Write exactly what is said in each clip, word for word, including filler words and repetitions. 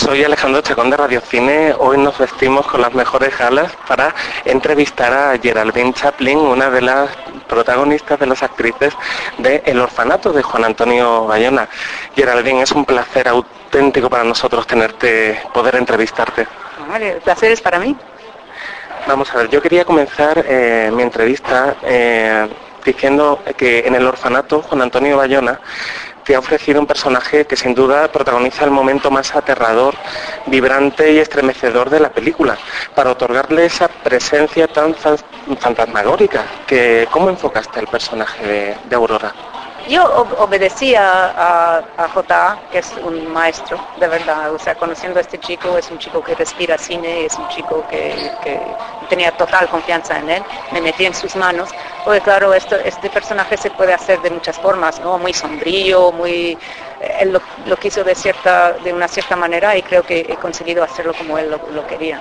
Soy Alejandro Chacón de Radio Cine. Hoy nos vestimos con las mejores galas para entrevistar a Geraldine Chaplin, una de las protagonistas, de las actrices de El orfanato de Juan Antonio Bayona. Geraldine, es un placer auténtico para nosotros tenerte, poder entrevistarte. Vale, el placer es para mí. Vamos a ver, yo quería comenzar eh, mi entrevista eh, diciendo que en El orfanato Juan Antonio Bayona te ha ofrecido un personaje que sin duda protagoniza el momento más aterrador, vibrante y estremecedor de la película, para otorgarle esa presencia tan fantasmagórica. Que, ¿cómo enfocaste el personaje de, de Aurora? Yo ob obedecía a, a J A, que es un maestro, de verdad. O sea, conociendo a este chico, es un chico que respira cine, es un chico que, que tenía total confianza en él. Me metí en sus manos, porque claro, esto, este personaje se puede hacer de muchas formas, ¿no? Muy sombrío, muy... Él lo, lo quiso de, cierta, de una cierta manera y creo que he conseguido hacerlo como él lo, lo quería.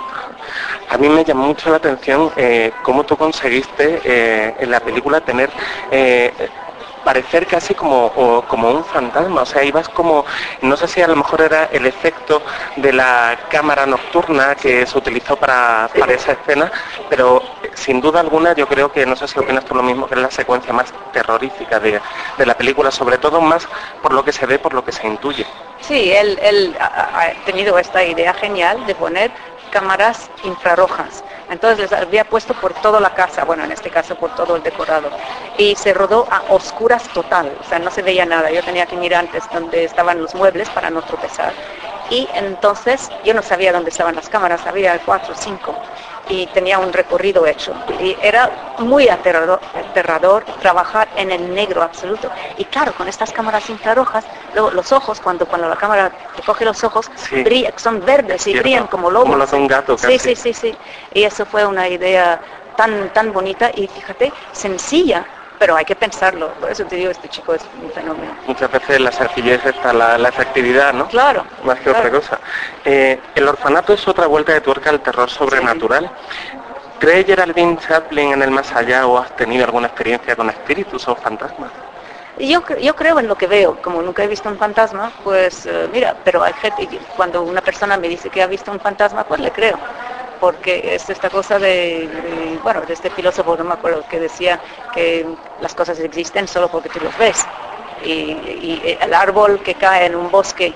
A mí me llamó mucho la atención eh, cómo tú conseguiste eh, en la película tener... Eh, parecer casi como, o, como un fantasma, o sea, ibas como, no sé si a lo mejor era el efecto de la cámara nocturna que se utilizó para, para esa escena, pero sin duda alguna yo creo que, no sé si opinas tú lo mismo, que es la secuencia más terrorífica de, de la película, sobre todo más por lo que se ve, por lo que se intuye. Sí, él, él ha, ha tenido esta idea genial de poner cámaras infrarrojas. Entonces les había puesto por toda la casa, bueno, en este caso por todo el decorado. Y se rodó a oscuras total, o sea, no se veía nada. Yo tenía que mirar antes donde estaban los muebles para no tropezar. Y entonces yo no sabía dónde estaban las cámaras, había cuatro o cinco. Y tenía un recorrido hecho. Y era muy aterrador, aterrador trabajar en el negro absoluto. Y claro, con estas cámaras infrarrojas, luego los ojos, cuando, cuando la cámara te coge los ojos, sí, brillan, son verdes y cierto, brillan como lobos. Como los de un gato, casi. Sí, sí, sí, sí. Y eso fue una idea tan, tan bonita y fíjate, sencilla, pero hay que pensarlo. Por eso te digo, este chico es un fenómeno. Muchas veces la sencillez está la, la efectividad, ¿no? Claro. Más que claro. otra cosa. Eh, el orfanato es otra vuelta de tuerca al terror sobrenatural. Sí. ¿Cree Geraldine Chaplin en el más allá o has tenido alguna experiencia con espíritus o fantasmas? Yo, yo creo en lo que veo, como nunca he visto un fantasma, pues uh, mira, pero hay gente, cuando una persona me dice que ha visto un fantasma, pues le creo. Porque es esta cosa de, de, bueno, de este filósofo, no me acuerdo, que decía que las cosas existen solo porque tú los ves. Y, y el árbol que cae en un bosque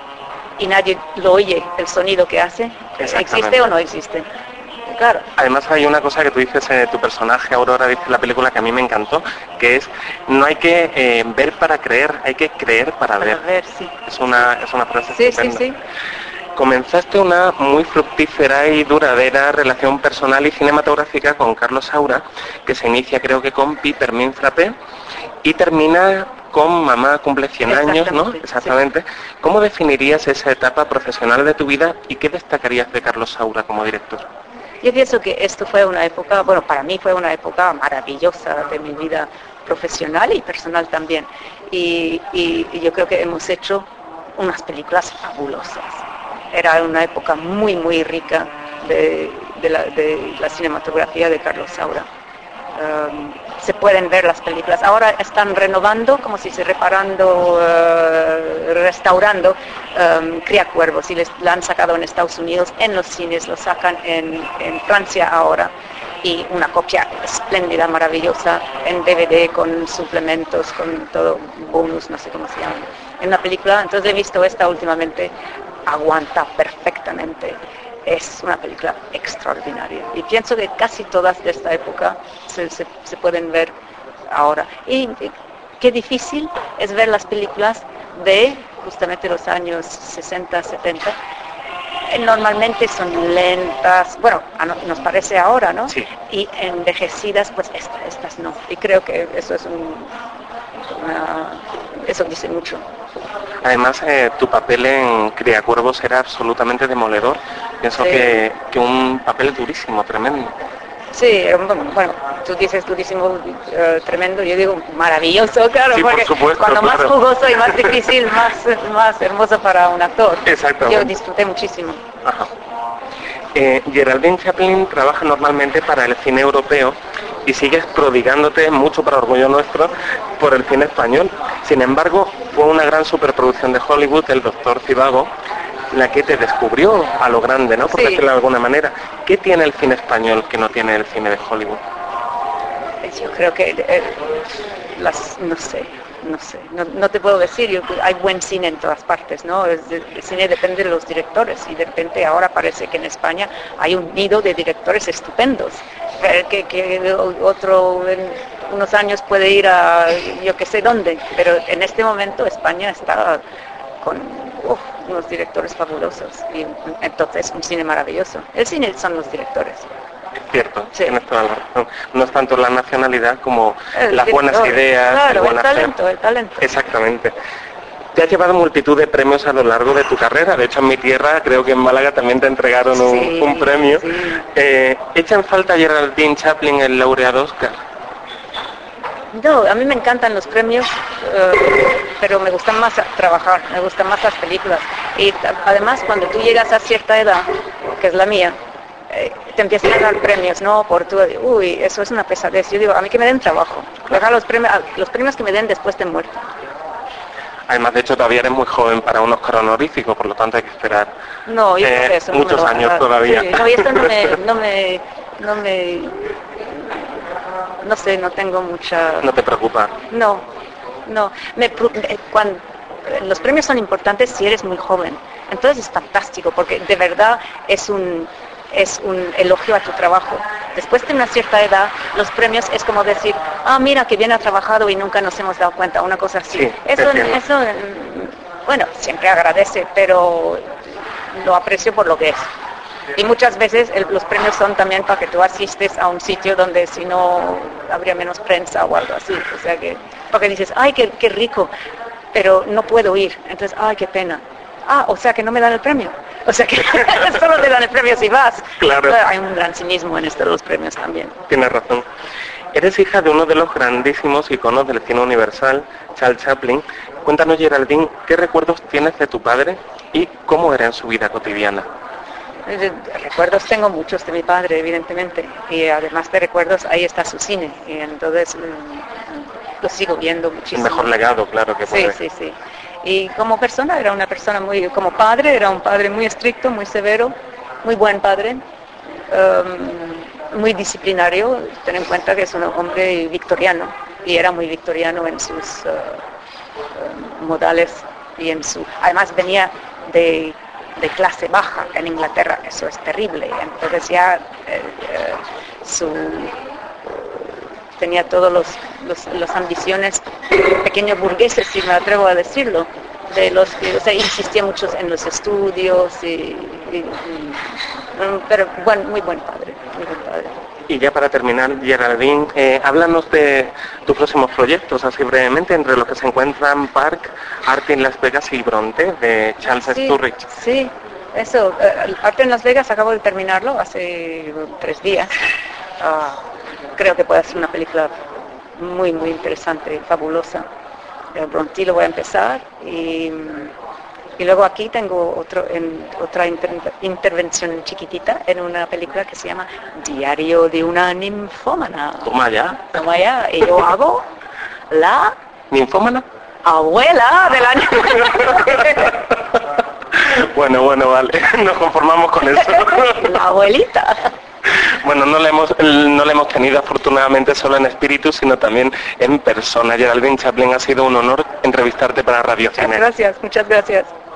y nadie lo oye, el sonido que hace, ¿existe o no existe? Claro. Además hay una cosa que tú dices, eh, tu personaje Aurora dice en la película que a mí me encantó, que es, no hay que eh, ver para creer, hay que creer para, para ver. ver sí. Es una, es una frase sí, estupenda. Sí, sí. Comenzaste una muy fructífera y duradera relación personal y cinematográfica con Carlos Saura, que se inicia creo que con Peppermint Frappé y termina con Mamá cumple cien años, ¿no? Exactamente. Sí. ¿Cómo definirías esa etapa profesional de tu vida y qué destacarías de Carlos Saura como director? Yo pienso que esto fue una época, bueno, para mí fue una época maravillosa de mi vida profesional y personal también. Y, y, y yo creo que hemos hecho unas películas fabulosas. Era una época muy, muy rica de, de, la, de la cinematografía de Carlos Saura. Um, se pueden ver las películas. Ahora están renovando, como si se reparando, uh, restaurando um, Criacuervos y les, la han sacado en Estados Unidos, en los cines, lo sacan en, en Francia ahora. Y una copia espléndida, maravillosa, en D V D con suplementos, con todo, bonus, no sé cómo se llama, en una película. Entonces he visto esta últimamente, aguanta perfectamente. Es una película extraordinaria. Y pienso que casi todas de esta época se, se, se pueden ver ahora. Y, y qué difícil es ver las películas de justamente los años sesenta, setenta. Normalmente son lentas, bueno, nos parece ahora, ¿no? Sí. Y envejecidas, pues esta, estas no. Y creo que eso es un, una, eso dice mucho. Además, eh, tu papel en Criacuervos era absolutamente demoledor. Pienso sí. que, que un papel durísimo, tremendo. Sí, bueno, tú dices durísimo, uh, tremendo, yo digo maravilloso, claro, sí, porque por supuesto, cuando claro. más jugoso y más difícil, más, más hermoso para un actor. Exactamente. Yo disfruté muchísimo. Ajá. Eh, Geraldine Chaplin trabaja normalmente para el cine europeo y sigues prodigándote mucho para orgullo nuestro por el cine español. Sin embargo, fue una gran superproducción de Hollywood, El Doctor Zhivago, la que te descubrió a lo grande, ¿no? Por Sí. decirlo de alguna manera. ¿Qué tiene el cine español que no tiene el cine de Hollywood? Yo creo que eh, las, no sé, no sé, no, no te puedo decir, yo, hay buen cine en todas partes, ¿no? El, el cine depende de los directores y de repente ahora parece que en España hay un nido de directores estupendos, que, que otro en unos años puede ir a yo que sé dónde, pero en este momento España está con uf, unos directores fabulosos y entonces un cine maravilloso. El cine son los directores. Es cierto, Sí. tienes toda la razón. No es tanto la nacionalidad como El las buenas director, ideas, claro, el buen el hacer. talento, el talento. Exactamente. Te has llevado multitud de premios a lo largo de tu carrera. De hecho, en mi tierra, creo que en Málaga también te entregaron un, Sí, un premio. sí. Eh, ¿Echa en falta Geraldine Chaplin el laureado Oscar? No, a mí me encantan los premios, eh, pero me gustan más trabajar, me gustan más las películas. Y además, cuando tú llegas a cierta edad, que es la mía, eh, te empiezan a dar premios, ¿no? Por tu, uy, eso es una pesadez. Yo digo, a mí que me den trabajo. Deja los premios, los premios que me den después de muerto. Además, de hecho, todavía eres muy joven para un Oscar honorífico, por lo tanto hay que esperar No, yo creo eh, que eso no me muchos lo van a años dar. todavía. Sí, no, y esto no me, no me, no me, no sé, no tengo mucha... No te preocupa. No, no. Me, cuando, los premios son importantes si eres muy joven. Entonces es fantástico porque de verdad es un, es un elogio a tu trabajo. Después de una cierta edad, los premios es como decir, ah, mira que bien ha trabajado y nunca nos hemos dado cuenta, una cosa así. Sí, eso, eso, bueno, siempre agradece, pero lo aprecio por lo que es. Y muchas veces el, los premios son también para que tú asistes a un sitio donde si no habría menos prensa o algo así. O sea que, porque dices, ay, qué, qué rico, pero no puedo ir. Entonces, ay, qué pena. Ah, o sea que no me dan el premio. O sea que solo te dan el premio si vas. Claro. Hay un gran cinismo en esto de los premios también. Tienes razón. Eres hija de uno de los grandísimos iconos del cine universal, Charles Chaplin. Cuéntanos, Geraldine, ¿qué recuerdos tienes de tu padre y cómo era en su vida cotidiana? Recuerdos tengo muchos de mi padre, evidentemente, y además de recuerdos ahí está su cine, y entonces lo sigo viendo muchísimo. El mejor legado, claro que puede. Sí, sí, sí. Y como persona era una persona muy, como padre era un padre muy estricto, muy severo, muy buen padre, um, muy disciplinario. Ten en cuenta que es un hombre victoriano y era muy victoriano en sus uh, uh, modales y en su, además venía de de clase baja en Inglaterra, eso es terrible. Entonces ya eh, eh, su, tenía todos los, los, los ambiciones pequeños burgueses, si me atrevo a decirlo, de los que, o sea, insistía mucho en los estudios, y, y, y, pero bueno, muy buen padre, muy buen padre. Y ya para terminar, Geraldine, eh, háblanos de tus próximos proyectos, así brevemente, entre los que se encuentran Park, Arte en Las Vegas y Bronte, de Charles Sí, Sturridge. sí, eso, eh, Arte en Las Vegas acabo de terminarlo hace tres días. Uh, creo que puede ser una película muy, muy interesante, fabulosa. El Bronte lo voy a empezar y... Y luego aquí tengo otro, en, otra inter, intervención chiquitita en una película que se llama Diario de una ninfómana. Toma ya. Toma ya. Y yo hago la... ¿Ninfómana? Abuela de la ninfómana. Bueno, bueno, vale. Nos conformamos con eso. La abuelita. Bueno, no la hemos, no la hemos tenido afortunadamente solo en espíritu, sino también en persona. Geraldine Chaplin, ha sido un honor entrevistarte para Radio Cine. Muchas gracias, muchas gracias.